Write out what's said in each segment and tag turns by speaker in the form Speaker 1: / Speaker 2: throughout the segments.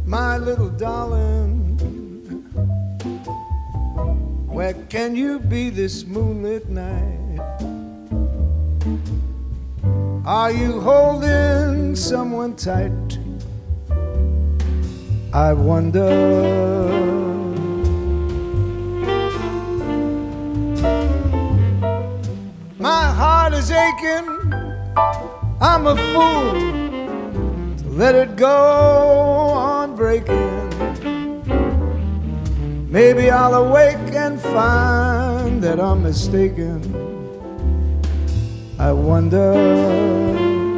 Speaker 1: my little darling, where can you be this moonlit night? Are you holding someone tight? I wonder. My heart is aching, I'm a fool to let it go on breaking. Maybe I'll awake and find that I'm mistaken. I wonder.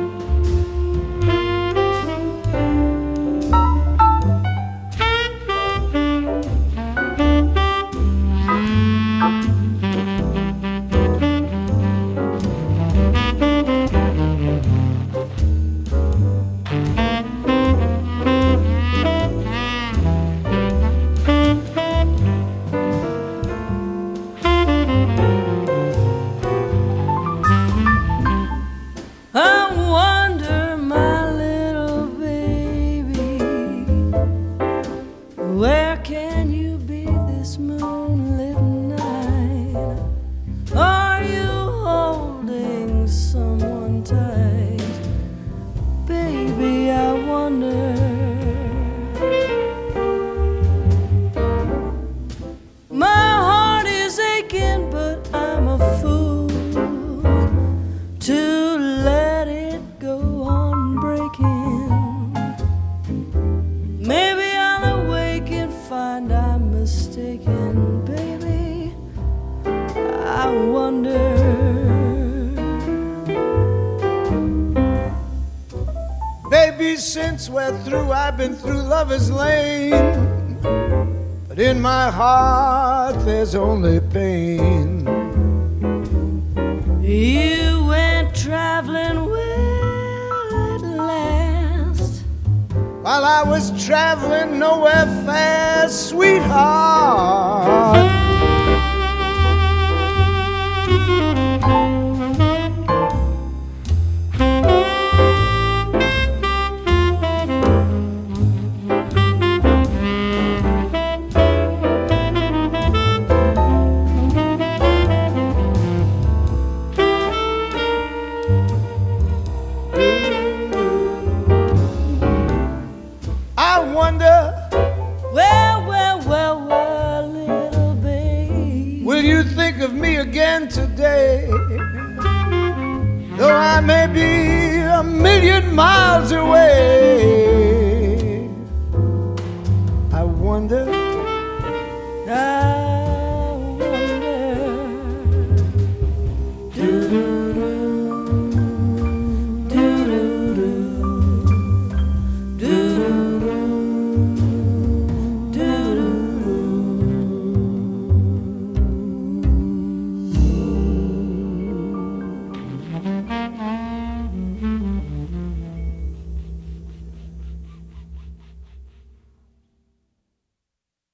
Speaker 2: Where can you be this moonlit night? Are you holding someone tight? Baby, I wonder. My heart is aching, but I'm a fool to let it go on breaking. Maybe find I'm mistaken, baby. I wonder.
Speaker 1: Baby, since we're through, I've been through Lover's Lane, but in my heart there's only pain.
Speaker 2: You went traveling well at last,
Speaker 1: while I was traveling nowhere fast, sweetheart. I wonder,
Speaker 2: well, little babe,
Speaker 1: will you think of me again today? Though I may be a million miles away, I wonder.